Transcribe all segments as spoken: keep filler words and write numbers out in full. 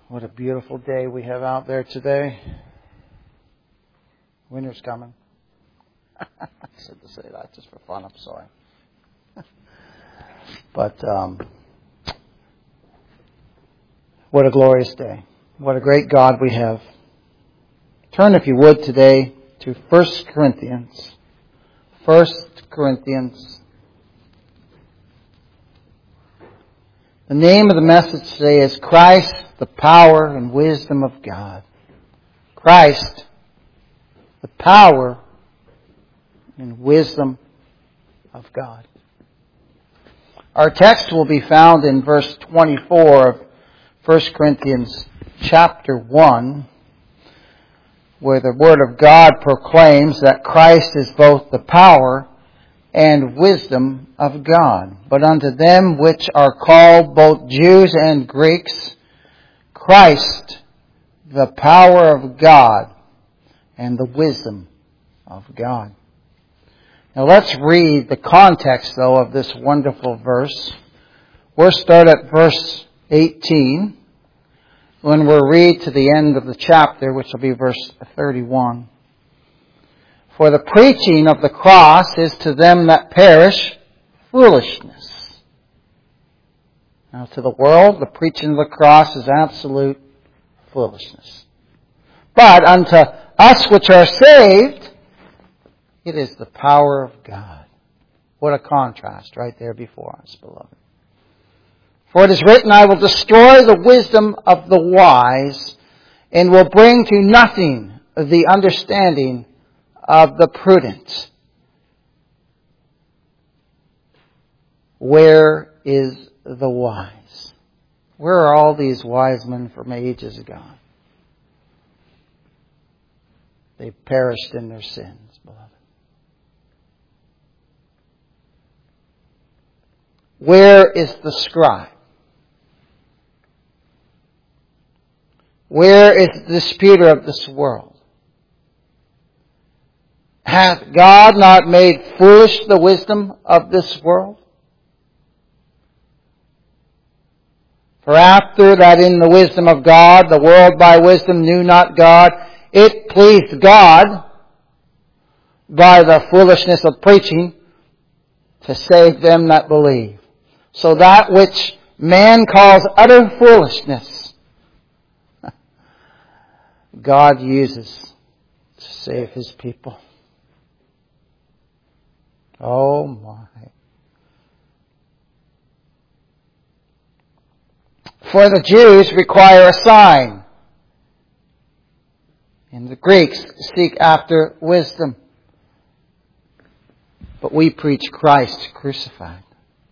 What a beautiful day we have out there today. Winter's coming. I said to say that just for fun, I'm sorry. But um, what a glorious day. What a great God we have. Turn, if you would, today to First Corinthians. First Corinthians. The name of the message today is Christ, the power and wisdom of God. Christ, the power and wisdom of God. Our text will be found in verse twenty-four of First Corinthians chapter one, where the Word of God proclaims that Christ is both the power and wisdom of God. But unto them which are called, both Jews and Greeks, Christ, the power of God and the wisdom of God. Now let's read the context, though, of this wonderful verse. We'll start at verse eighteen, when we'll read to the end of the chapter, which will be verse thirty-one. For the preaching of the cross is to them that perish foolishness. Now to the world, the preaching of the cross is absolute foolishness. But unto us which are saved, it is the power of God. What a contrast right there before us, beloved. For it is written, I will destroy the wisdom of the wise, and will bring to nothing the understanding of the prudent. Where is the wise? Where are all these wise men from ages ago? They perished in their sins, beloved. Where is the scribe? Where is the disputer of this world? Hath God not made foolish the wisdom of this world? For after that in the wisdom of God, the world by wisdom knew not God, it pleased God by the foolishness of preaching to save them that believe. So that which man calls utter foolishness, God uses to save His people. Oh my. For the Jews require a sign, and the Greeks seek after wisdom. But we preach Christ crucified.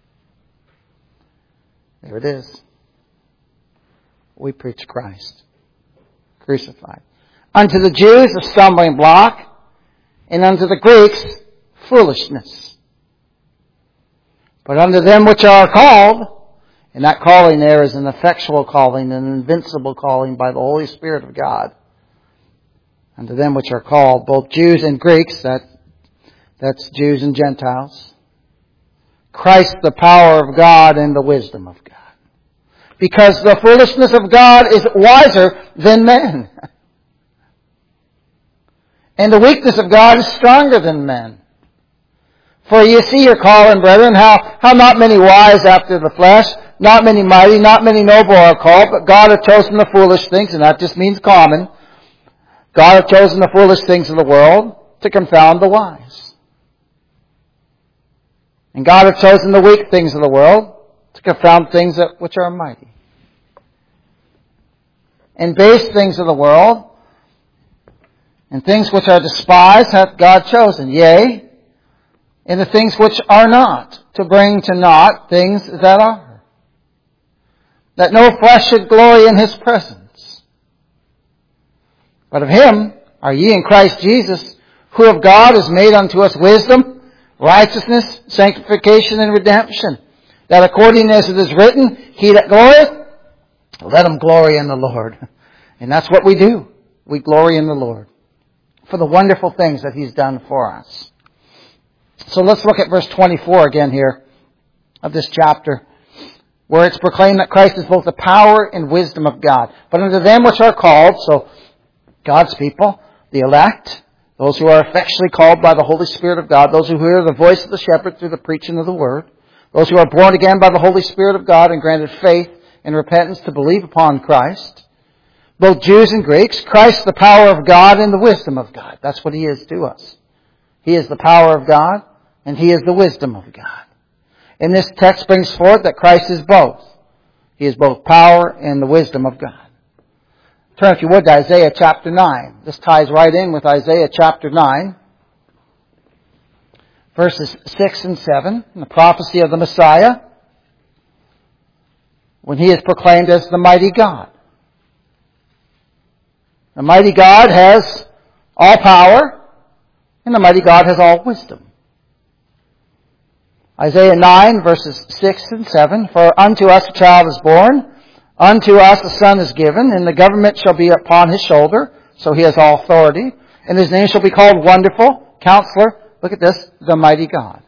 There it is. We preach Christ crucified. Unto the Jews a stumbling block, and unto the Greeks foolishness. But unto them which are called, and that calling there is an effectual calling, an invincible calling by the Holy Spirit of God. Unto them which are called, both Jews and Greeks, that, that's Jews and Gentiles, Christ the power of God and the wisdom of God. Because the foolishness of God is wiser than men. And the weakness of God is stronger than men. For you see your calling, brethren, how, how not many wise after the flesh, not many mighty, not many noble are called, but God hath chosen the foolish things, and that just means common. God hath chosen the foolish things of the world to confound the wise. And God hath chosen the weak things of the world to confound things that which are mighty. And base things of the world, and things which are despised hath God chosen, yea, and the things which are not, to bring to naught things that are, that no flesh should glory in His presence. But of Him are ye in Christ Jesus, who of God is made unto us wisdom, righteousness, sanctification, and redemption. That according as it is written, he that glorieth, let him glory in the Lord. And that's what we do. We glory in the Lord for the wonderful things that He's done for us. So let's look at verse twenty-four again here of this chapter. where it's proclaimed that Christ is both the power and wisdom of God. But unto them which are called, so God's people, the elect, those who are effectually called by the Holy Spirit of God, those who hear the voice of the shepherd through the preaching of the word, those who are born again by the Holy Spirit of God and granted faith and repentance to believe upon Christ, both Jews and Greeks, Christ the power of God and the wisdom of God. That's what He is to us. He is the power of God and He is the wisdom of God. And this text brings forth that Christ is both. He is both power and the wisdom of God. Turn, if you would, to Isaiah chapter nine. This ties right in with Isaiah chapter nine. Verses six and seven. The prophecy of the Messiah, when He is proclaimed as the mighty God. The mighty God has all power, and the mighty God has all wisdom. Isaiah nine, verses six and seven. For unto us a child is born, unto us a son is given, and the government shall be upon His shoulder. So He has all authority. And His name shall be called Wonderful, Counselor. Look at this, the mighty God.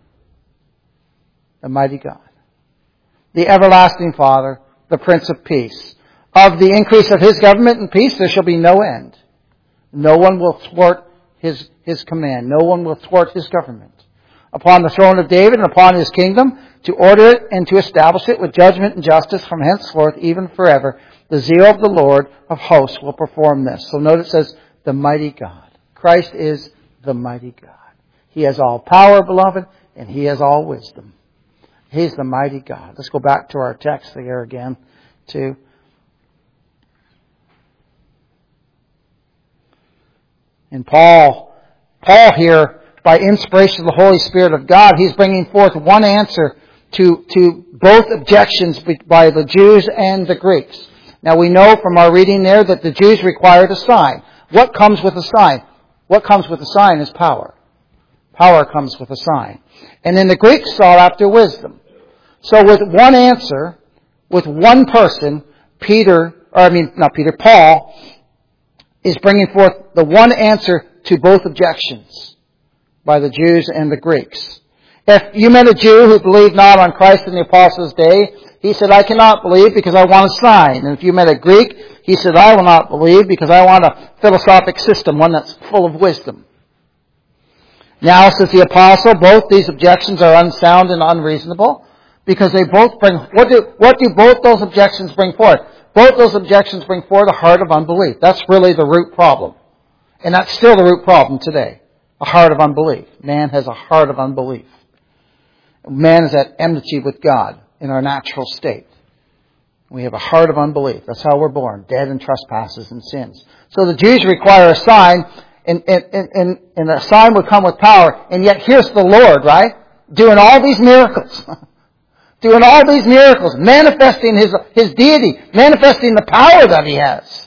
The mighty God. The everlasting Father, the Prince of Peace. Of the increase of His government and peace there shall be no end. No one will thwart His, His command. No one will thwart His government. Upon the throne of David and upon His kingdom, to order it and to establish it with judgment and justice from henceforth, even forever. The zeal of the Lord of hosts will perform this. So note it says, the mighty God. Christ is the mighty God. He has all power, beloved, and He has all wisdom. He's the mighty God. Let's go back to our text there again, too. And Paul, Paul here, by inspiration of the Holy Spirit of God, he's bringing forth one answer to, to both objections by the Jews and the Greeks. Now we know from our reading there that the Jews required a sign. What comes with a sign? What comes with a sign is power. Power comes with a sign. And then the Greeks sought after wisdom. So with one answer, with one person, Peter, or I mean, not Peter, Paul, is bringing forth the one answer to both objections by the Jews and the Greeks. If you met a Jew who believed not on Christ in the apostles' day, he said, I cannot believe because I want a sign. And if you met a Greek, he said, I will not believe because I want a philosophic system, one that's full of wisdom. Now, says the apostle, both these objections are unsound and unreasonable because they both bring, what do, what do both those objections bring forth? Both those objections bring forth a heart of unbelief. That's really the root problem. And that's still the root problem today. A heart of unbelief. Man has a heart of unbelief. Man is at enmity with God in our natural state. We have a heart of unbelief. That's how we're born, dead in trespasses and sins. So the Jews require a sign, and, and, and, and a sign would come with power. And yet here's the Lord, right? Doing all these miracles. Doing all these miracles. Manifesting His, His deity. Manifesting the power that He has.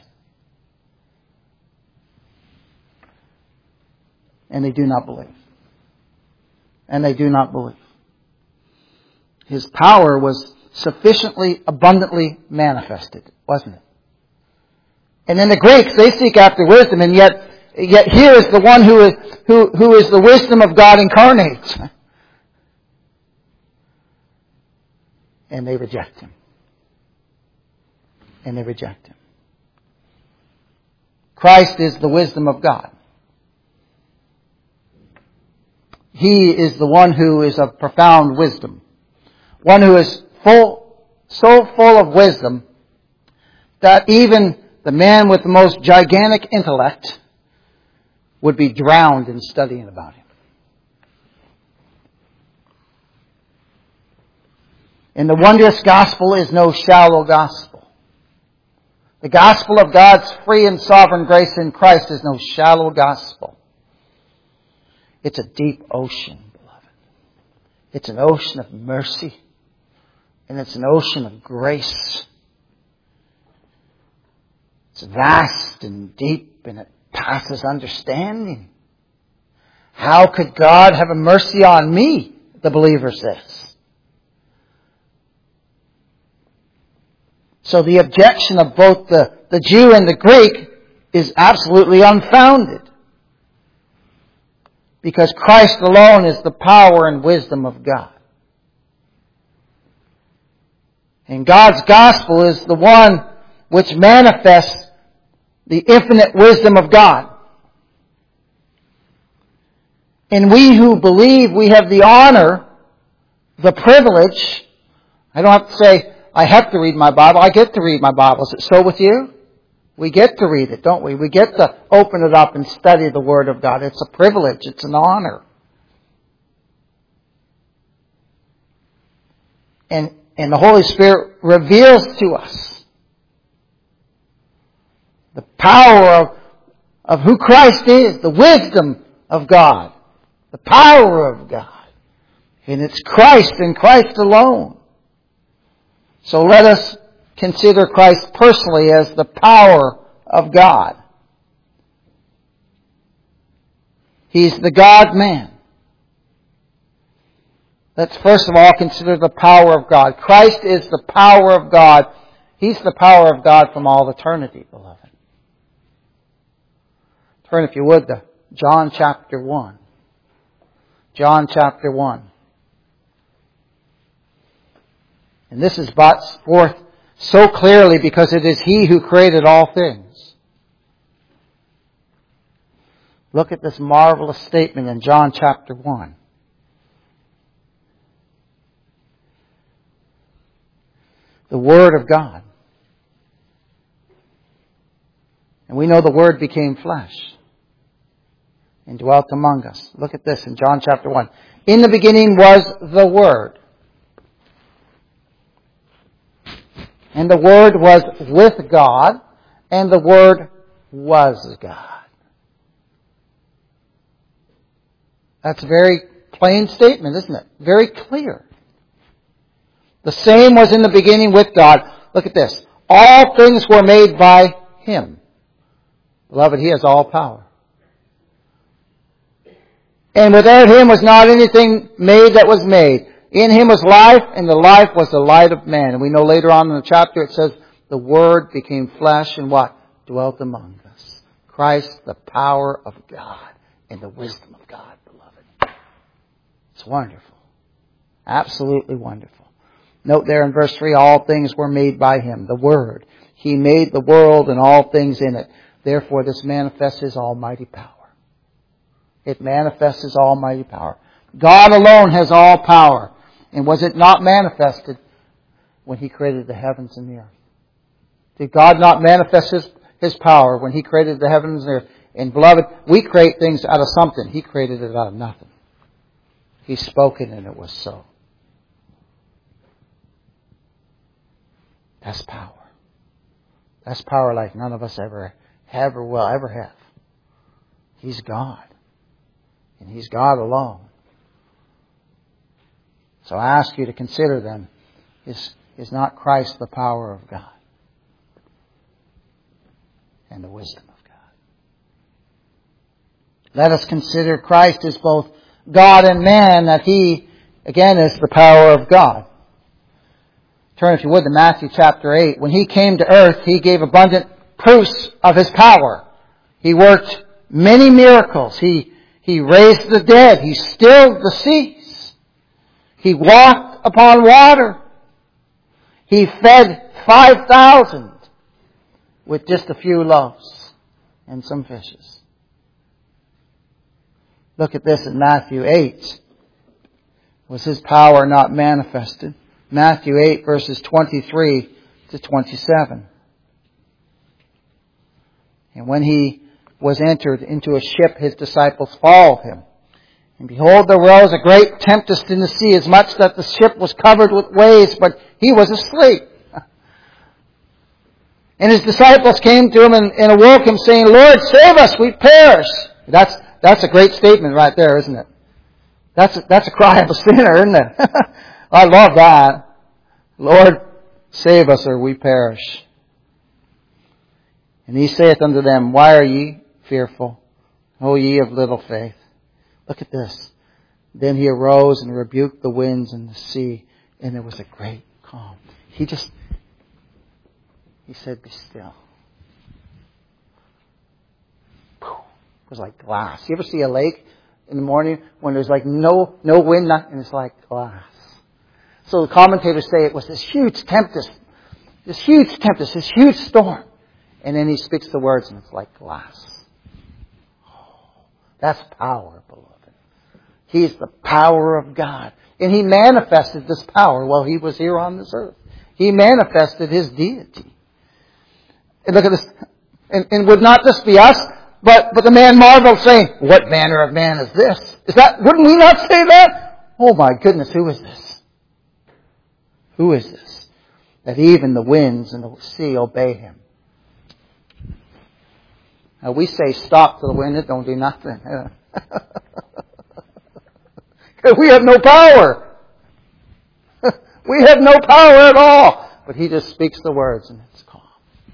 And they do not believe. And they do not believe. His power was sufficiently, abundantly manifested, wasn't it? And then the Greeks, they seek after wisdom, and yet, yet here is the one who is, who, who is the wisdom of God incarnate. And they reject Him. And they reject Him. Christ is the wisdom of God. He is the one who is of profound wisdom. One who is full, so full of wisdom that even the man with the most gigantic intellect would be drowned in studying about Him. And the wondrous gospel is no shallow gospel. The gospel of God's free and sovereign grace in Christ is no shallow gospel. It's a deep ocean, beloved. It's an ocean of mercy. And it's an ocean of grace. It's vast and deep and it passes understanding. How could God have a mercy on me? The believer says. So the objection of both the, the Jew and the Greek is absolutely unfounded. Because Christ alone is the power and wisdom of God. And God's gospel is the one which manifests the infinite wisdom of God. And we who believe, we have the honor, the privilege. I don't have to say, I have to read my Bible. I get to read my Bible. Is it so with you? We get to read it, don't we? We get to open it up and study the Word of God. It's a privilege. It's an honor. And, and the Holy Spirit reveals to us the power of, of who Christ is, the wisdom of God, the power of God. And it's Christ and Christ alone. So let us consider Christ personally as the power of God. He's the God-man. Let's first of all consider the power of God. Christ is the power of God. He's the power of God from all eternity, beloved. Turn, if you would, to John chapter one. John chapter one. And this is brought forth so clearly because it is He who created all things. Look at this marvelous statement in John chapter one. The Word of God. And we know the Word became flesh and dwelt among us. Look at this in John chapter one. In the beginning was the Word. And the Word was with God, and the Word was God. That's a very plain statement, isn't it? Very clear. The same was in the beginning with God. Look at this. All things were made by Him. Beloved, He has all power. And without Him was not anything made that was made. In Him was life, and the life was the light of man. And we know later on in the chapter it says, the Word became flesh and what? Dwelt among us. Christ, the power of God and the wisdom of God, beloved. It's wonderful. Absolutely wonderful. Note there in verse three, all things were made by Him, the Word. He made the world and all things in it. Therefore, this manifests His almighty power. It manifests His almighty power. God alone has all power. And was it not manifested when He created the heavens and the earth? Did God not manifest His, His power when He created the heavens and the earth? And beloved, we create things out of something. He created it out of nothing. He spoke it and it was so. That's power. That's power like none of us ever have or will ever have. He's God. And He's God alone. So I ask you to consider then, is, is not Christ the power of God and the wisdom of God? Let us consider Christ as both God and man, that He, again, is the power of God. Turn, if you would, to Matthew chapter eight. When He came to earth, He gave abundant proofs of His power. He worked many miracles. He, he raised the dead. He stilled the seas. He walked upon water. He fed five thousand with just a few loaves and some fishes. Look at this in Matthew eight. Was His power not manifested? Matthew eight, verses twenty-three to twenty-seven. And when He was entered into a ship, His disciples followed Him. And behold, there rose a great tempest in the sea, as much that the ship was covered with waves, but He was asleep. And His disciples came to Him and, and awoke Him, saying, Lord, save us, we perish. That's, that's a great statement right there, isn't it? That's a, that's a cry of a sinner, isn't it? I love that. Lord, save us, or we perish. And He saith unto them, why are ye fearful, O ye of little faith? Look at this. Then He arose and rebuked the winds and the sea, and there was a great calm. He just, He said, be still. It was like glass. You ever see a lake in the morning when there's like no no wind, and it's like glass. So the commentators say it was this huge tempest, this huge tempest, this huge storm. And then he speaks the words and it's like glass. That's power, beloved. He's the power of God. And He manifested this power while He was here on this earth. He manifested His deity. And look at this. And, and would not this be us? But, but the man marveled, saying, what manner of man is this? Is that, wouldn't we not say that? Oh my goodness, who is this? Who is this? That even the winds and the sea obey Him. Now we say stop to the wind, it don't do nothing. We have no power. We have no power at all. But He just speaks the words and it's calm.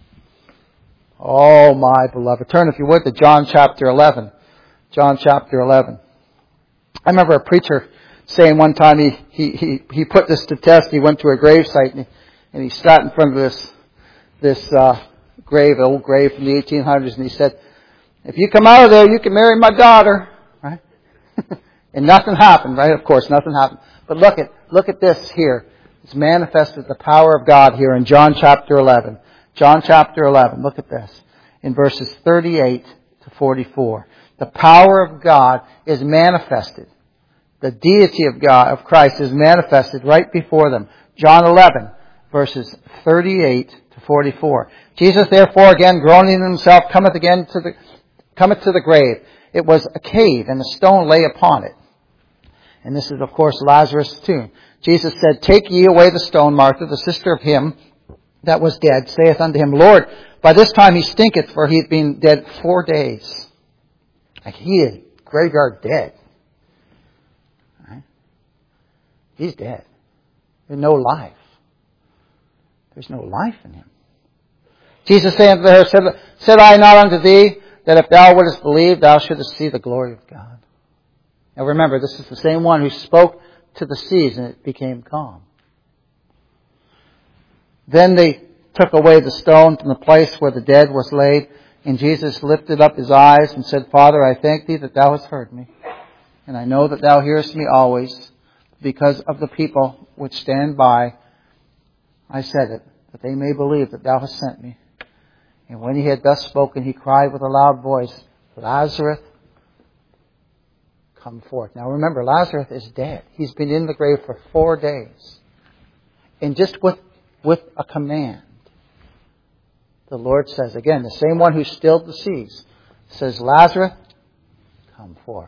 Oh my beloved. Turn if you would to John chapter eleven. John chapter eleven. I remember a preacher saying one time he, he, he, he put this to test. He went to a gravesite and he, and he sat in front of this, this, uh, grave, old grave from the eighteen hundreds, and he said, if you come out of there, you can marry my daughter. Right? And nothing happened, right? Of course, nothing happened. But look at, look at this here. It's manifested the power of God here in John chapter eleven. John chapter eleven, look at this. In verses thirty-eight to forty-four. The power of God is manifested. The deity of God, of Christ, is manifested right before them. John eleven, verses thirty-eight to forty-four. Jesus therefore again groaning in himself cometh again to the, cometh to the grave. It was a cave and a stone lay upon it. And this is of course Lazarus' tomb. Jesus said, take ye away the stone. Martha, the sister of him that was dead, saith unto him, Lord, by this time he stinketh, for he had been dead four days. Like he is graveyard dead. Right? He's dead. There's no life. There's no life in him. Jesus saith unto her, said, said I not unto thee, that if thou wouldest believe, thou shouldest see the glory of God. Now remember, this is the same one who spoke to the seas and it became calm. Then they took away the stone from the place where the dead was laid, and Jesus lifted up his eyes and said, Father, I thank thee that thou hast heard me, and I know that thou hearest me always. Because of the people which stand by, I said it, that they may believe that thou hast sent me. And when he had thus spoken, he cried with a loud voice, Lazarus, come forth. Now remember, Lazarus is dead. He's been in the grave for four days. And just with, with a command, the Lord says, again, the same one who stilled the seas, says, Lazarus, come forth.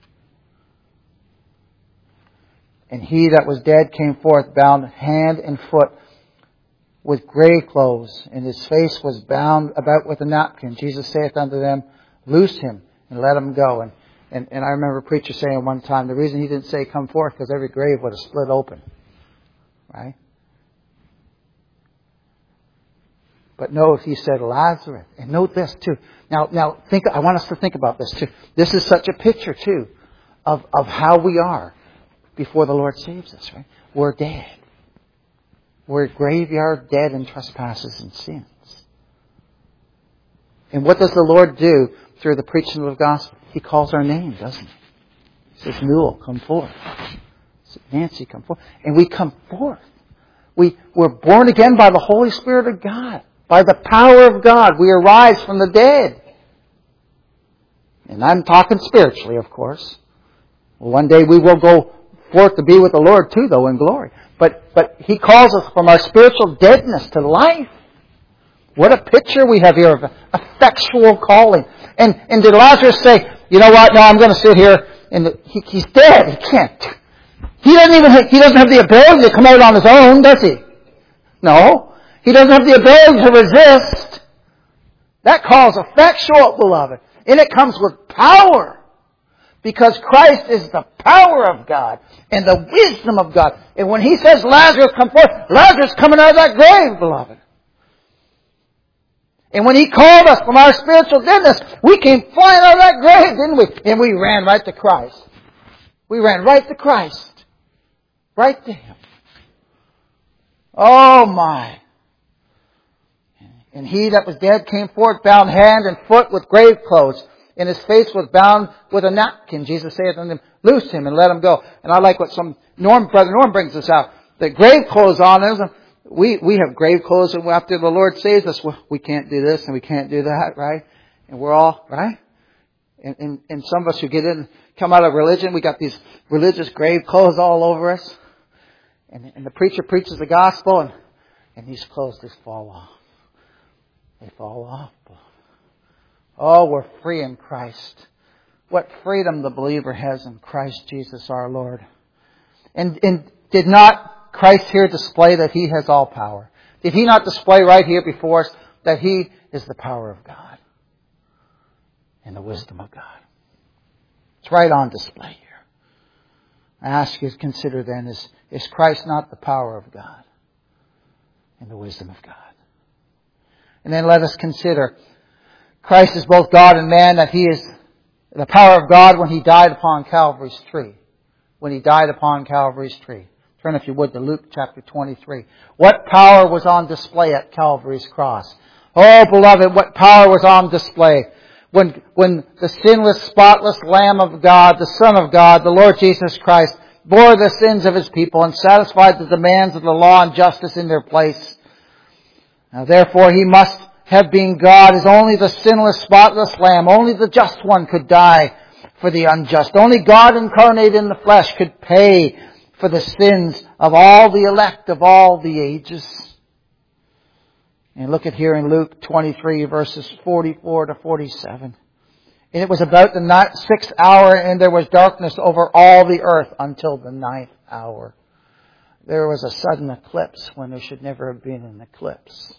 And he that was dead came forth, bound hand and foot with grave clothes, and his face was bound about with a napkin. Jesus saith unto them, loose him and let him go. And, and, and I remember a preacher saying one time, the reason he didn't say come forth, because every grave would have split open. Right? But note, he said Lazarus. And note this too. Now, now think, I want us to think about this too. This is such a picture too of, of how we are before the Lord saves us, right? We're dead. We're graveyard dead in trespasses and sins. And what does the Lord do through the preaching of the gospel? He calls our name, doesn't he? He says, Newell, come forth. He says, Nancy, come forth. And we come forth. We, we're born again by the Holy Spirit of God. By the power of God, we arise from the dead. And I'm talking spiritually, of course. Well, one day we will go forth to be with the Lord too, though, in glory. But, but He calls us from our spiritual deadness to life. What a picture we have here of effectual calling. And, and did Lazarus say, you know what, no, I'm going to sit here, and the, he, he's dead, he can't. He doesn't even, have, he doesn't have the ability to come out on his own, does he? No. He doesn't have the ability to resist. That call is effectual, beloved. And it comes with power. Because Christ is the power of God and the wisdom of God. And when He says, Lazarus, come forth, Lazarus coming out of that grave, beloved. And when He called us from our spiritual deadness, we came flying out of that grave, didn't we? And we ran right to Christ. We ran right to Christ. Right to Him. Oh my. And he that was dead came forth, bound hand and foot with grave clothes. And his face was bound with a napkin. Jesus saith unto him, loose him and let him go. And I like what some, Norm, Brother Norm brings this out. the grave clothes on us. We, we have grave clothes, and after the Lord saves us, well, we can't do this and we can't do that, right? And we're all, right? And, and, and some of us who get in, come out of religion, we got these religious grave clothes all over us. And, and the preacher preaches the gospel, and, and these clothes just fall off. They fall off. Oh, we're free in Christ. What freedom the believer has in Christ Jesus our Lord. And, and did not Christ here display that He has all power? Did He not display right here before us that He is the power of God and the wisdom of God? It's right on display here. I ask you to consider then, is, is Christ not the power of God and the wisdom of God? And then let us consider Christ is both God and man, that He is the power of God when He died upon Calvary's tree. When He died upon Calvary's tree. Turn, if you would, to Luke chapter twenty-three. What power was on display at Calvary's cross? Oh, beloved, what power was on display when, when the sinless, spotless Lamb of God, the Son of God, the Lord Jesus Christ, bore the sins of His people and satisfied the demands of the law and justice in their place. Now, therefore, He must have been God, as only the sinless, spotless Lamb, only the just one could die for the unjust. Only God incarnate in the flesh could pay for the sins of all the elect of all the ages. And look at here in Luke twenty-three, verses forty-four to forty-seven. And it was about the sixth hour, and there was darkness over all the earth until the ninth hour. There was a sudden eclipse when there should never have been an eclipse.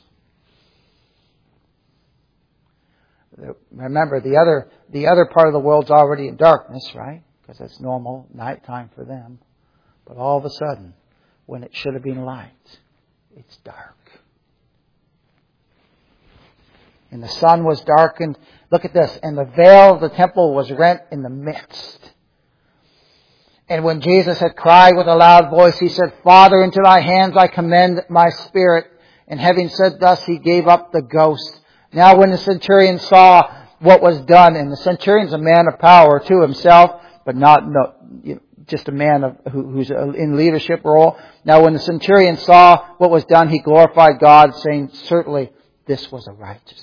Remember, the other the other part of the world's already in darkness, right? Because it's normal nighttime for them. But all of a sudden, when it should have been light, it's dark. And the sun was darkened. Look at this. And the veil of the temple was rent in the midst. And when Jesus had cried with a loud voice, He said, Father, into Thy hands I commend my spirit. And having said thus, He gave up the ghost. Now when the centurion saw what was done, and the centurion's a man of power to himself, but not no, you know, just a man of, who, who's in leadership role. Now when the centurion saw what was done, he glorified God, saying, certainly this was a righteous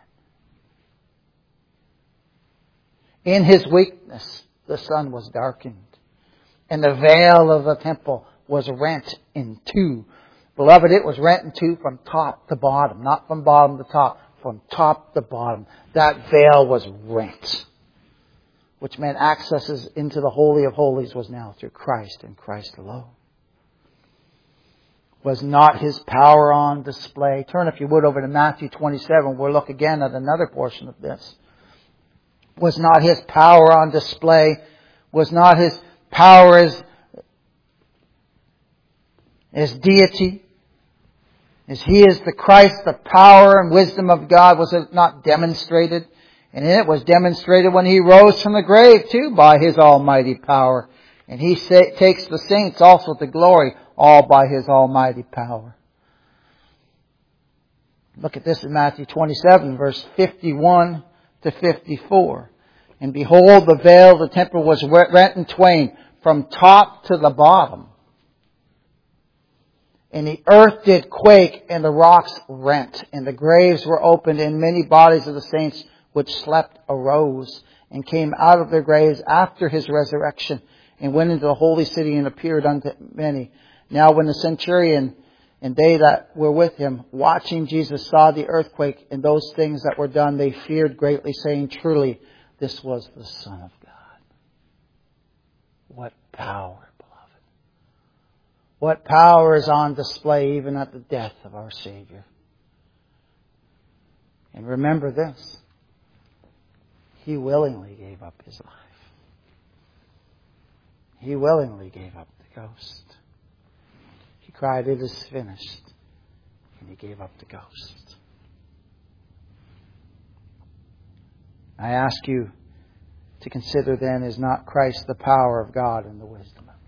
man. In His weakness, the sun was darkened, and the veil of the temple was rent in two. Beloved, it was rent in two from top to bottom, not from bottom to top. From top to bottom, that veil was rent, which meant accesses into the Holy of Holies was now through Christ and Christ alone. Was not His power on display? Turn, if you would, over to Matthew twenty-seven. We'll look again at another portion of this. Was not His power on display? Was not His power as, as deity? As He is the Christ, the power and wisdom of God, was it not demonstrated? And it was demonstrated when He rose from the grave too by His almighty power. And He sa- takes the saints also to glory, all by His almighty power. Look at this in Matthew twenty-seven, verse fifty-one to fifty-four. And behold, the veil of the temple was rent in twain from top to the bottom. And the earth did quake, and the rocks rent, and the graves were opened, and many bodies of the saints which slept arose, and came out of their graves after His resurrection, and went into the holy city, and appeared unto many. Now when the centurion and they that were with him, watching Jesus, saw the earthquake and those things that were done, they feared greatly, saying, truly, this was the Son of God. What power! What power is on display even at the death of our Savior. And remember this. He willingly gave up His life. He willingly gave up the ghost. He cried, it is finished. And He gave up the ghost. I ask you to consider then, is not Christ the power of God and the wisdom of God?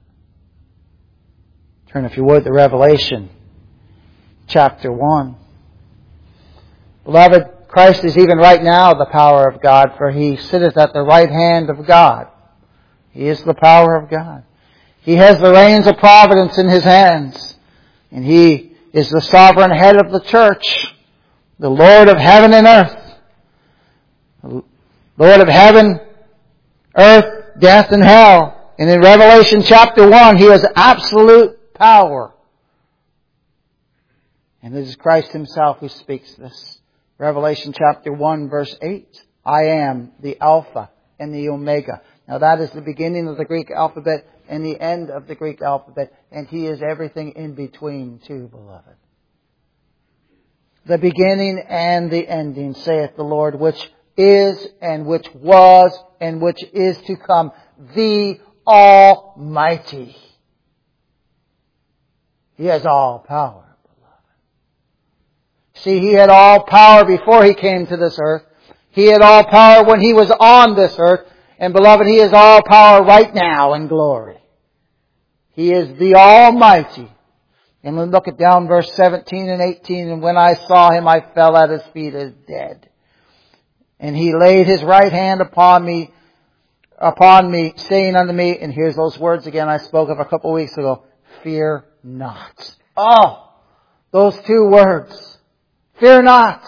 Turn, if you would, to Revelation chapter one. Beloved, Christ is even right now the power of God, for He sitteth at the right hand of God. He is the power of God. He has the reins of providence in His hands. And He is the sovereign head of the church, the Lord of heaven and earth. Lord of heaven, earth, death, and hell. And in Revelation chapter one, He has absolute power. And it is Christ Himself who speaks this. Revelation chapter one, verse eight. I am the Alpha and the Omega. Now that is the beginning of the Greek alphabet and the end of the Greek alphabet. And He is everything in between too, beloved. The beginning and the ending, saith the Lord, which is and which was and which is to come, the Almighty. He has all power. See, He had all power before He came to this earth. He had all power when He was on this earth. And beloved, He has all power right now in glory. He is the Almighty. And we look at down verse seventeen and eighteen. And when I saw Him, I fell at His feet as dead. And He laid His right hand upon me, upon me, saying unto me, and here's those words again I spoke of a couple of weeks ago, fear not. Oh, those two words. Fear not.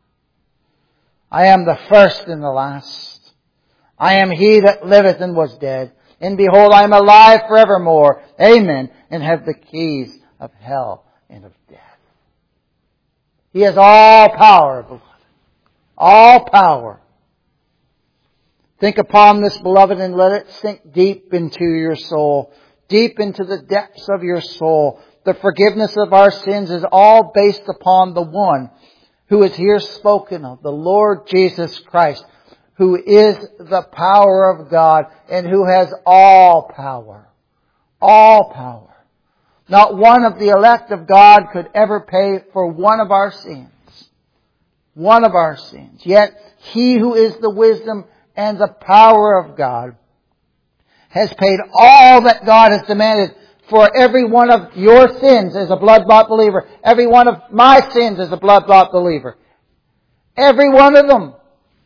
I am the first and the last. I am He that liveth and was dead. And behold, I am alive forevermore. Amen. And have the keys of hell and of death. He has all power, beloved. All power. Think upon this, beloved, and let it sink deep into your soul. Deep into the depths of your soul. The forgiveness of our sins is all based upon the one who is here spoken of, the Lord Jesus Christ, who is the power of God and who has all power. All power. Not one of the elect of God could ever pay for one of our sins. One of our sins. Yet He who is the wisdom and the power of God has paid all that God has demanded for every one of your sins as a blood-bought believer. Every one of my sins as a blood-bought believer. Every one of them.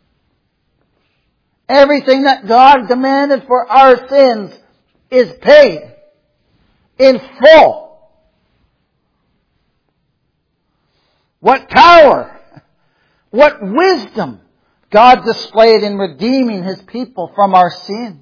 Everything that God demanded for our sins is paid in full. What power! What wisdom God displayed in redeeming His people from our sins.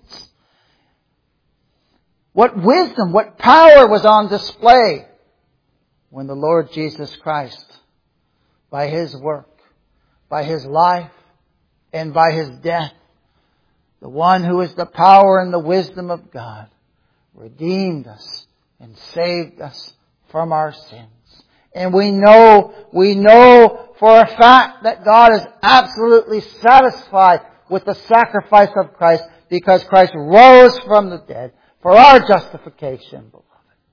What wisdom, what power was on display when the Lord Jesus Christ, by His work, by His life, and by His death, the one who is the power and the wisdom of God, redeemed us and saved us from our sins. And we know, we know for a fact that God is absolutely satisfied with the sacrifice of Christ because Christ rose from the dead for our justification, beloved.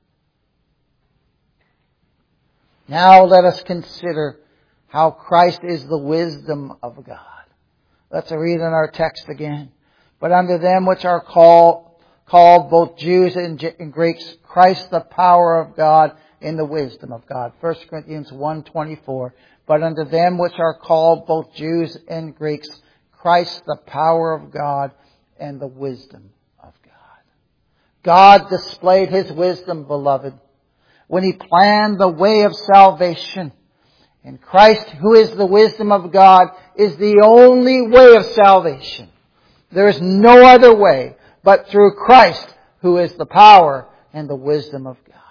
Now let us consider how Christ is the wisdom of God. Let's read in our text again. But unto them which are called, called both Jews and Greeks, Christ the power of God and the wisdom of God. First Corinthians one twenty-four. But unto them which are called both Jews and Greeks, Christ the power of God and the wisdom of God. God displayed His wisdom, beloved, when He planned the way of salvation. And Christ, who is the wisdom of God, is the only way of salvation. There is no other way but through Christ, who is the power and the wisdom of God.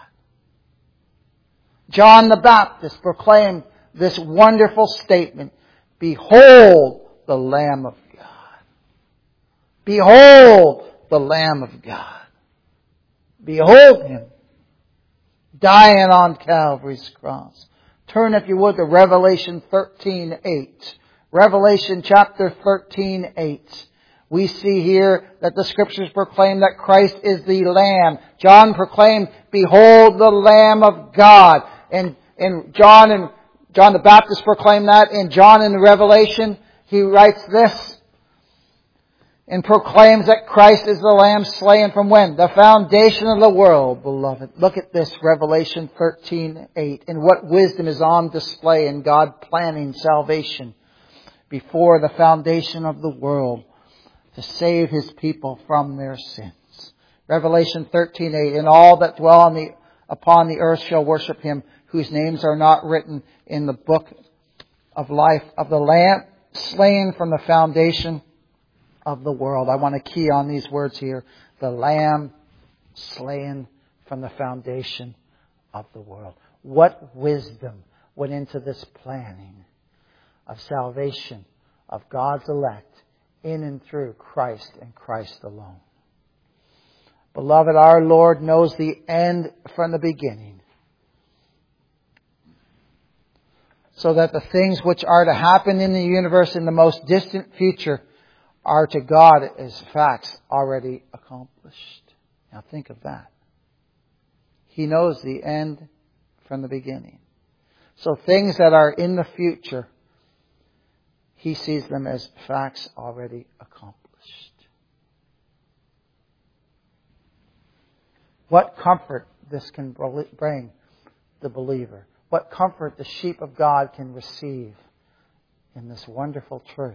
John the Baptist proclaimed this wonderful statement, behold the Lamb of God. Behold the Lamb of God. Behold Him dying on Calvary's cross. Turn, if you would, to Revelation thirteen eight. Revelation chapter thirteen eight. We see here that the Scriptures proclaim that Christ is the Lamb. John proclaimed, behold the Lamb of God. And, and John and John the Baptist proclaimed that. And John in Revelation, he writes this and proclaims that Christ is the Lamb slain from when? The foundation of the world, beloved. Look at this, Revelation thirteen eight. And what wisdom is on display in God planning salvation before the foundation of the world to save His people from their sins. Revelation thirteen eight, and all that dwell on the, upon the earth shall worship Him, whose names are not written in the book of life of the Lamb slain from the foundation of the world. I want to key on these words here. The Lamb slain from the foundation of the world. What wisdom went into this planning of salvation of God's elect in and through Christ and Christ alone. Beloved, our Lord knows the end from the beginning, so that the things which are to happen in the universe in the most distant future are to God as facts already accomplished. Now think of that. He knows the end from the beginning. So things that are in the future, He sees them as facts already accomplished. What comfort this can bring the believer. What comfort the sheep of God can receive in this wonderful truth.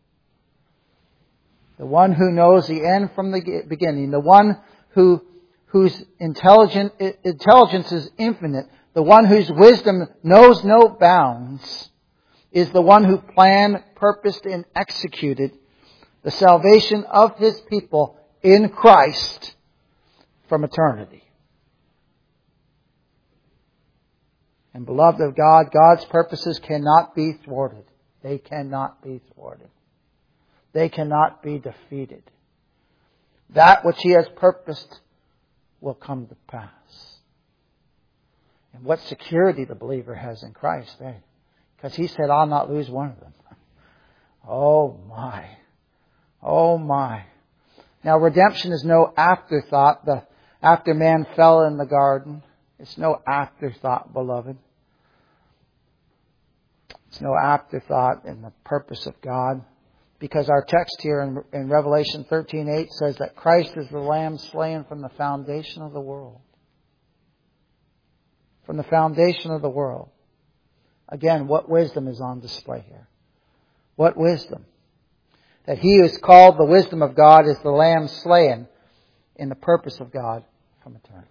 The one who knows the end from the beginning. The one who whose intelligent, intelligence is infinite. The one whose wisdom knows no bounds is the one who planned, purposed, and executed the salvation of His people in Christ from eternity. And beloved of God, God's purposes cannot be thwarted. They cannot be thwarted. They cannot be defeated. That which He has purposed will come to pass. And what security the believer has in Christ, eh? Because He said, I'll not lose one of them. Oh my. Oh my. Now redemption is no afterthought. The, after man fell in the garden, it's no afterthought, beloved. It's no afterthought in the purpose of God. Because our text here in, in Revelation thirteen eight says that Christ is the Lamb slain from the foundation of the world. From the foundation of the world. Again, what wisdom is on display here? What wisdom? That He who is called the wisdom of God is the Lamb slain in the purpose of God from eternity.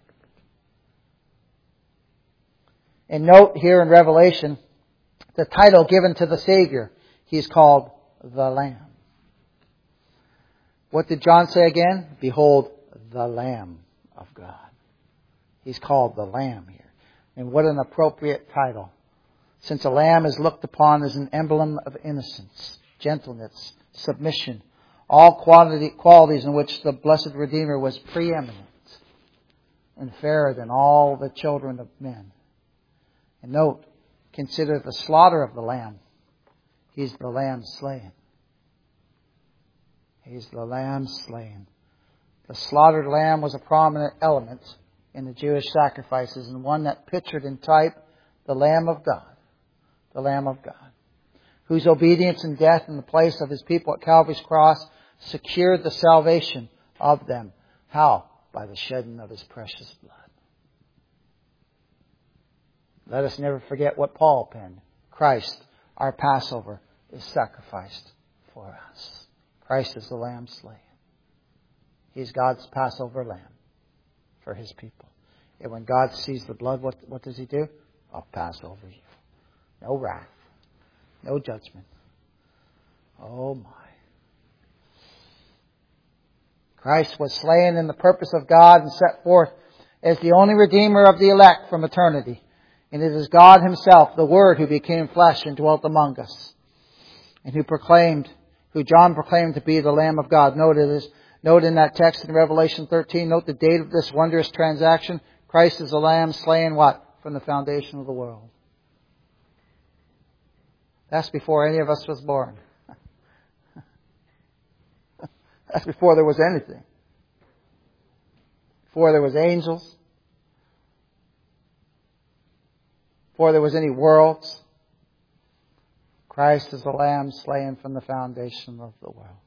And note here in Revelation, the title given to the Savior. He is called the Lamb. What did John say again? Behold, the Lamb of God. He's called the Lamb here. And what an appropriate title. Since a lamb is looked upon as an emblem of innocence, gentleness, submission, all quality, qualities in which the blessed Redeemer was preeminent and fairer than all the children of men. And note, consider the slaughter of the Lamb. He's the Lamb slain. He's the Lamb slain. The slaughtered lamb was a prominent element in the Jewish sacrifices, and one that pictured in type the Lamb of God. The Lamb of God. Whose obedience and death in the place of His people at Calvary's cross secured the salvation of them. How? By the shedding of His precious blood. Let us never forget what Paul penned. Christ, our Passover, is sacrificed for us. Christ is the Lamb slain. He is God's Passover lamb for His people. And when God sees the blood, what, what does He do? I'll pass over you. No wrath. No judgment. Oh my. Christ was slain in the purpose of God and set forth as the only Redeemer of the elect from eternity. And it is God Himself, the Word, who became flesh and dwelt among us. And who proclaimed, who John proclaimed to be the Lamb of God. Note, it is, note in that text in Revelation thirteen, note the date of this wondrous transaction. Christ is the Lamb slain, what? From the foundation of the world. That's before any of us was born. That's before there was anything. Before there was angels. Before there was any worlds. Christ is the Lamb slain from the foundation of the world.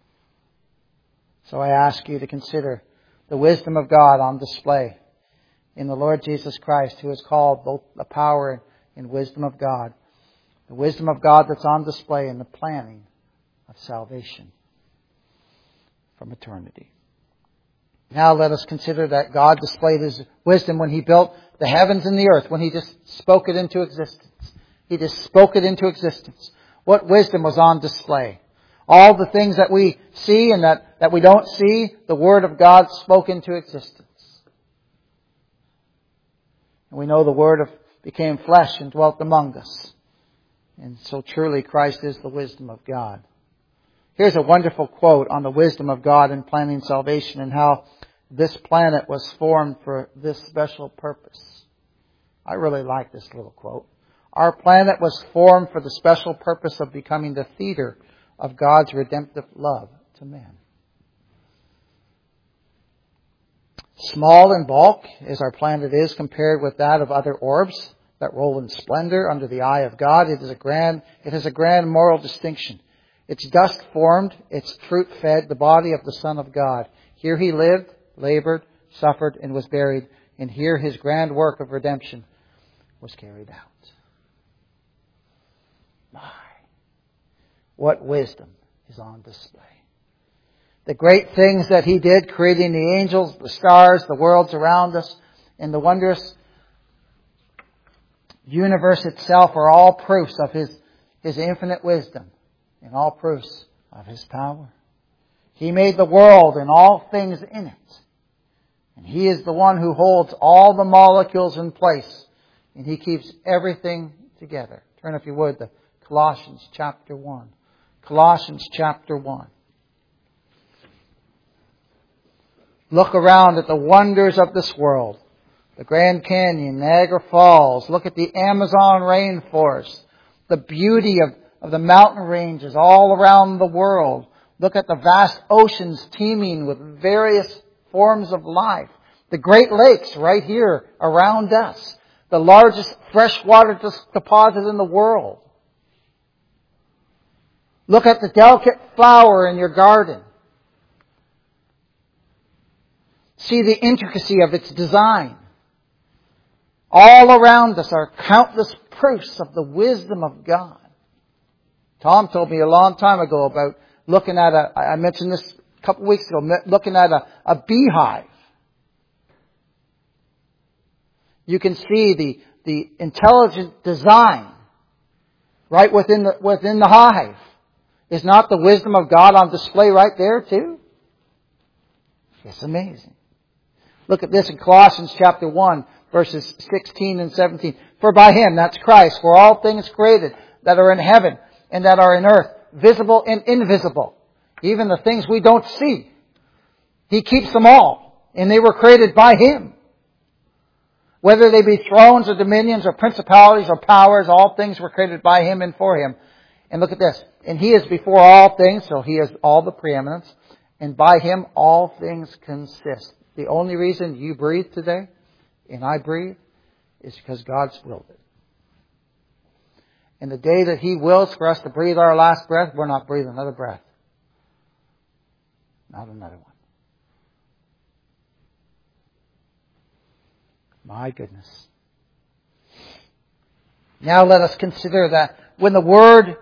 So I ask you to consider the wisdom of God on display in the Lord Jesus Christ, who is called both the power and wisdom of God. The wisdom of God that's on display in the planning of salvation from eternity. Now let us consider that God displayed His wisdom when He built the heavens and the earth, when He just spoke it into existence. He just spoke it into existence. What wisdom was on display? All the things that we see and that, that we don't see, the Word of God spoke into existence. And we know the Word of, became flesh and dwelt among us. And so truly Christ is the wisdom of God. Here's a wonderful quote on the wisdom of God in planning salvation and how this planet was formed for this special purpose. I really like this little quote. Our planet was formed for the special purpose of becoming the theater of God's redemptive love to man. Small in bulk as our planet is compared with that of other orbs that roll in splendor under the eye of God, it is a grand, it has a grand moral distinction. Its dust formed, its fruit fed the body of the Son of God. Here He lived, labored, suffered, and was buried. And here His grand work of redemption was carried out. My, what wisdom is on display. The great things that He did, creating the angels, the stars, the worlds around us, and the wondrous universe itself are all proofs of His, His infinite wisdom and all proofs of His power. He made the world and all things in it. And He is the one who holds all the molecules in place. And He keeps everything together. Turn, if you would, to Colossians chapter one. Colossians chapter one. Look around at the wonders of this world. The Grand Canyon, Niagara Falls. Look at the Amazon rainforest. The beauty of, of the mountain ranges all around the world. Look at the vast oceans teeming with various forms of life. The Great Lakes right here around us. The largest freshwater deposit in the world. Look at the delicate flower in your garden. See the intricacy of its design. All around us are countless proofs of the wisdom of God. Tom told me a long time ago about looking at a, I mentioned this a couple of weeks ago, looking at a, a beehive. You can see the, the intelligent design right within the, within the hive. Is not the wisdom of God on display right there too? It's amazing. Look at this in Colossians chapter one, verses sixteen and seventeen. For by Him, that's Christ, were all things created that are in heaven and that are in earth, visible and invisible. Even the things we don't see. He keeps them all. And they were created by Him. Whether they be thrones or dominions or principalities or powers, all things were created by Him and for Him. And look at this. And He is before all things, so He has all the preeminence. And by Him all things consist. The only reason you breathe today, and I breathe, is because God's willed it. And the day that He wills for us to breathe our last breath, we're not breathing another breath. Not another one. My goodness. Now let us consider that when the Word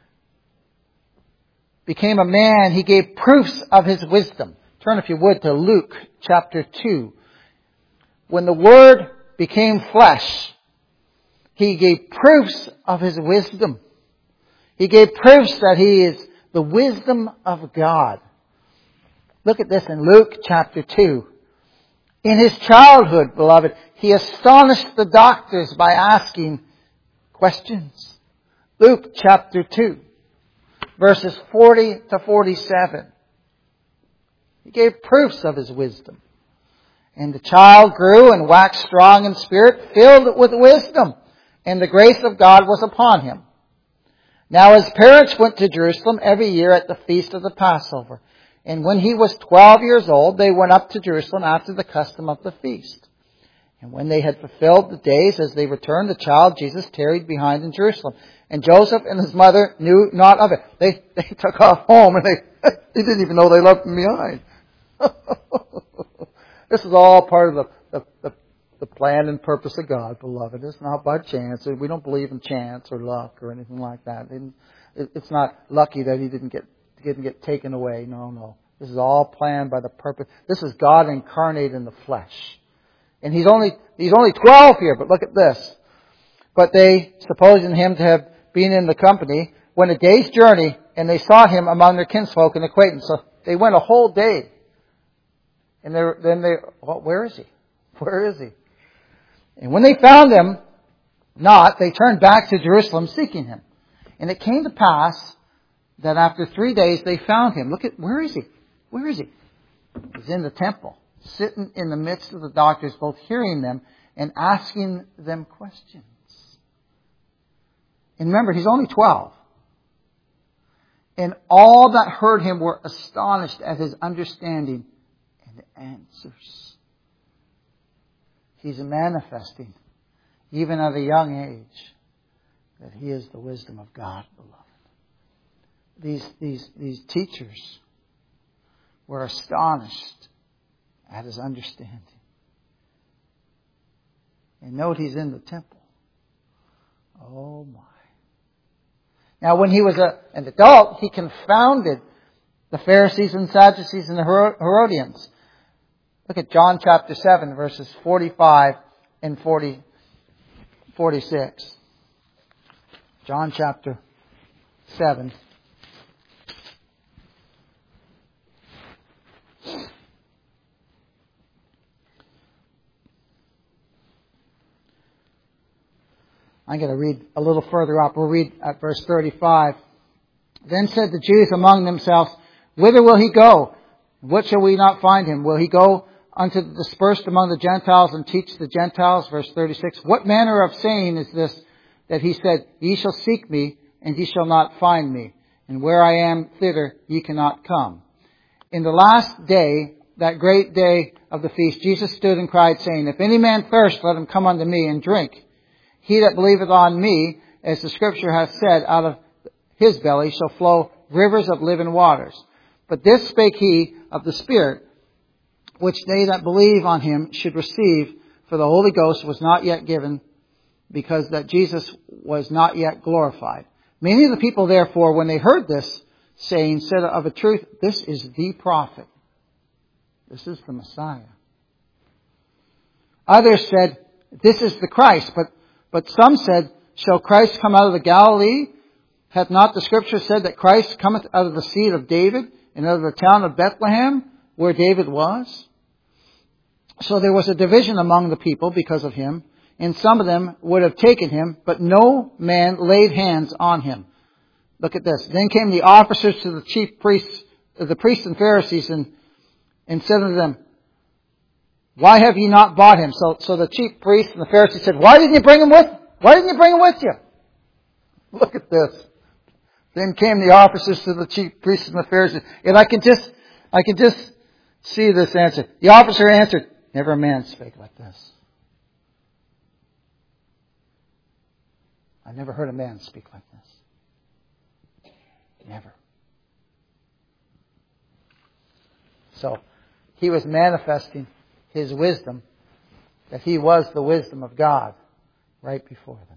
became a man, He gave proofs of His wisdom. Turn, if you would, to Luke chapter two. When the Word became flesh, He gave proofs of His wisdom. He gave proofs that He is the wisdom of God. Look at this in Luke chapter two. In His childhood, beloved, He astonished the doctors by asking questions. Luke chapter two, verses forty to forty-seven. He gave proofs of His wisdom. And the child grew and waxed strong in spirit, filled with wisdom, and the grace of God was upon him. Now his parents went to Jerusalem every year at the feast of the Passover. And when he was twelve years old, they went up to Jerusalem after the custom of the feast. And when they had fulfilled the days as they returned, the child Jesus tarried behind in Jerusalem. And Joseph and his mother knew not of it. They, they took off home and they, they didn't even know they left him behind. This is all part of the, the, the, the plan and purpose of God, beloved. It's not by chance. We don't believe in chance or luck or anything like that. It's not lucky that he didn't get didn't get taken away. No, no. This is all planned by the purpose. This is God incarnate in the flesh. And he's only, he's only twelve here, but look at this. But they, supposing him to have been in the company, went a day's journey, and they sought him among their kinsfolk and acquaintance. So they went a whole day. And they, then they, well, where is he? Where is he? And when they found him not, they turned back to Jerusalem seeking him. And it came to pass that after three days they found him. Look at, where is he? Where is he? He's in the temple, sitting in the midst of the doctors, both hearing them and asking them questions. And remember, he's only twelve. And all that heard him were astonished at his understanding and answers. He's manifesting, even at a young age, that he is the wisdom of God, beloved. These, these, these teachers were astonished at his understanding. And note he's in the temple. Oh my. Now when he was a, an adult, he confounded the Pharisees and Sadducees and the Herodians. Look at John chapter seven, verses forty-five and forty, forty-six. John chapter seven. I'm going to read a little further up. We'll read at verse thirty-five. Then said the Jews among themselves, whither will he go? What shall we not find him? Will he go unto the dispersed among the Gentiles and teach the Gentiles? Verse thirty-six. What manner of saying is this that he said, ye shall seek me, and ye shall not find me, and where I am, thither ye cannot come. In the last day, that great day of the feast, Jesus stood and cried, saying, if any man thirst, let him come unto me and drink. He that believeth on me, as the Scripture hath said, out of his belly shall flow rivers of living waters. But this spake he of the Spirit, which they that believe on him should receive, for the Holy Ghost was not yet given, because that Jesus was not yet glorified. Many of the people, therefore, when they heard this saying, said of a truth, this is the prophet. This is the Messiah. Others said, this is the Christ. But But some said, shall Christ come out of the Galilee? Hath not the Scripture said that Christ cometh out of the seed of David and out of the town of Bethlehem, where David was? So there was a division among the people because of him, and some of them would have taken him, but no man laid hands on him. Look at this. Then came the officers to the chief priests, the priests and Pharisees, and, and said unto them, why have ye not bought him? So, so the chief priests and the Pharisees said, why didn't you bring him with, why didn't you bring him with you? Look at this. Then came the officers to the chief priests and the Pharisees. And I can just, I can just see this answer. The officer answered, never a man spake like this. I never heard a man speak like this. Never. So, he was manifesting his wisdom, that he was the wisdom of God right before them.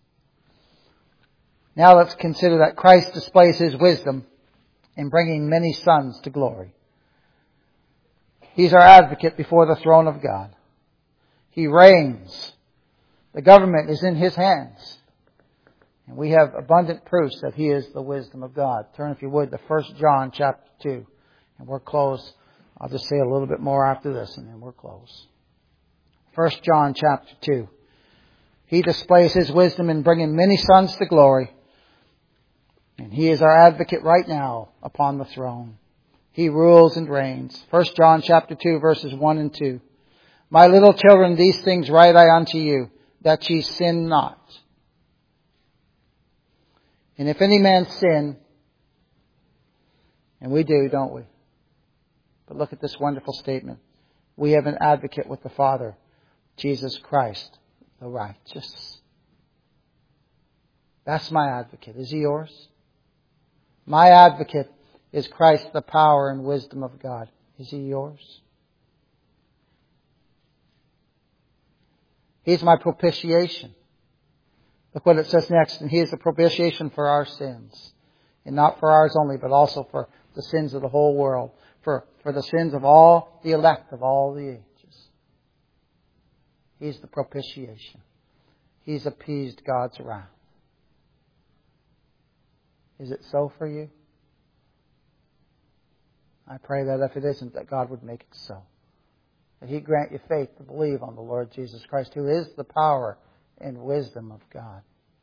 Now let's consider that Christ displays his wisdom in bringing many sons to glory. He's our advocate before the throne of God. He reigns. The government is in his hands. And we have abundant proofs that he is the wisdom of God. Turn, if you would, to First John chapter two. And we're close. I'll just say a little bit more after this and then we're close. First John chapter two. He displays his wisdom in bringing many sons to glory. And he is our advocate right now upon the throne. He rules and reigns. First John chapter two, verses one and two. My little children, these things write I unto you, that ye sin not. And if any man sin, and we do, don't we? But look at this wonderful statement. We have an advocate with the Father, Jesus Christ, the righteous. That's my advocate. Is he yours? My advocate is Christ, the power and wisdom of God. Is he yours? He's my propitiation. Look what it says next. And he is a propitiation for our sins. And not for ours only, but also for the sins of the whole world. for, for the sins of all the elect of all the ages. He's the propitiation. He's appeased God's wrath. Is it so for you? I pray that if it isn't, that God would make it so. That He'd grant you faith to believe on the Lord Jesus Christ, who is the power and wisdom of God.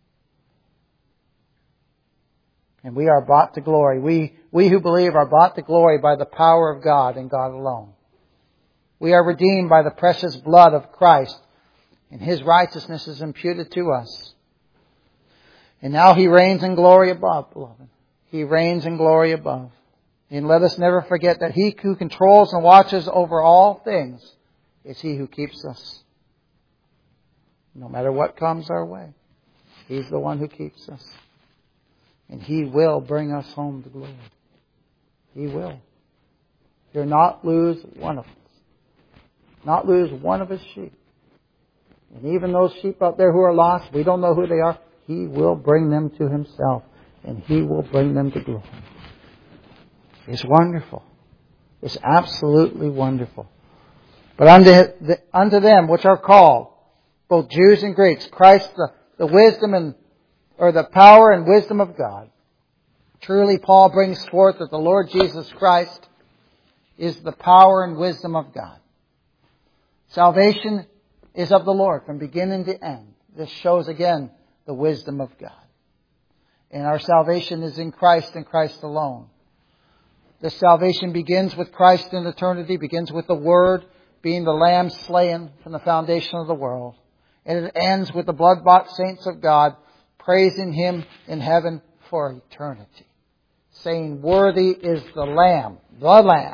And we are bought to glory. We, we who believe are bought to glory by the power of God and God alone. We are redeemed by the precious blood of Christ, and His righteousness is imputed to us. And now He reigns in glory above, beloved. He reigns in glory above. And let us never forget that He who controls and watches over all things is He who keeps us. No matter what comes our way, He's the one who keeps us. And He will bring us home to glory. He will. He'll not lose one of us. Not lose one of His sheep. And even those sheep out there who are lost, we don't know who they are, He will bring them to Himself. And He will bring them to glory. It's wonderful. It's absolutely wonderful. But unto, the, unto them which are called, both Jews and Greeks, Christ the, the wisdom and or the power and wisdom of God. Truly Paul brings forth that the Lord Jesus Christ is the power and wisdom of God. Salvation is of the Lord from beginning to end. This shows again the wisdom of God. And our salvation is in Christ and Christ alone. This salvation begins with Christ in eternity, begins with the Word being the Lamb slain from the foundation of the world. And it ends with the blood-bought saints of God praising Him in heaven for eternity. Saying, worthy is the Lamb, the Lamb.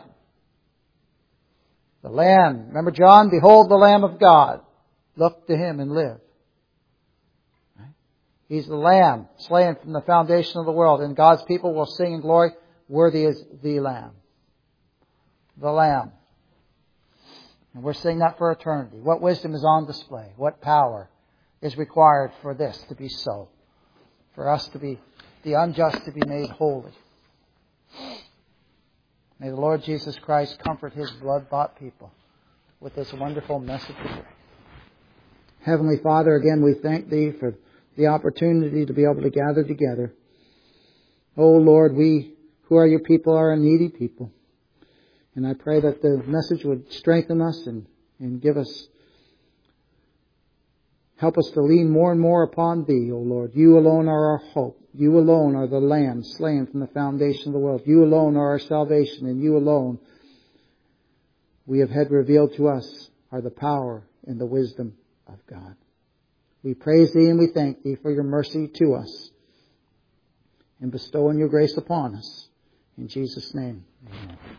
The Lamb. Remember John? Behold the Lamb of God. Look to Him and live. Right? He's the Lamb slain from the foundation of the world. And God's people will sing in glory, worthy is the Lamb. The Lamb. And we're saying that for eternity. What wisdom is on display? What power is required for this to be so? For us to be, the unjust to be made holy. May the Lord Jesus Christ comfort His blood-bought people with this wonderful message today. Heavenly Father, again we thank Thee for the opportunity to be able to gather together. Oh Lord, we who are Your people are a needy people. And I pray that the message would strengthen us and, and give us, help us to lean more and more upon Thee, O Lord. You alone are our hope. You alone are the Lamb slain from the foundation of the world. You alone are our salvation, and You alone, we have had revealed to us, are the power and the wisdom of God. We praise Thee and we thank Thee for Your mercy to us and bestowing Your grace upon us. In Jesus' name, amen.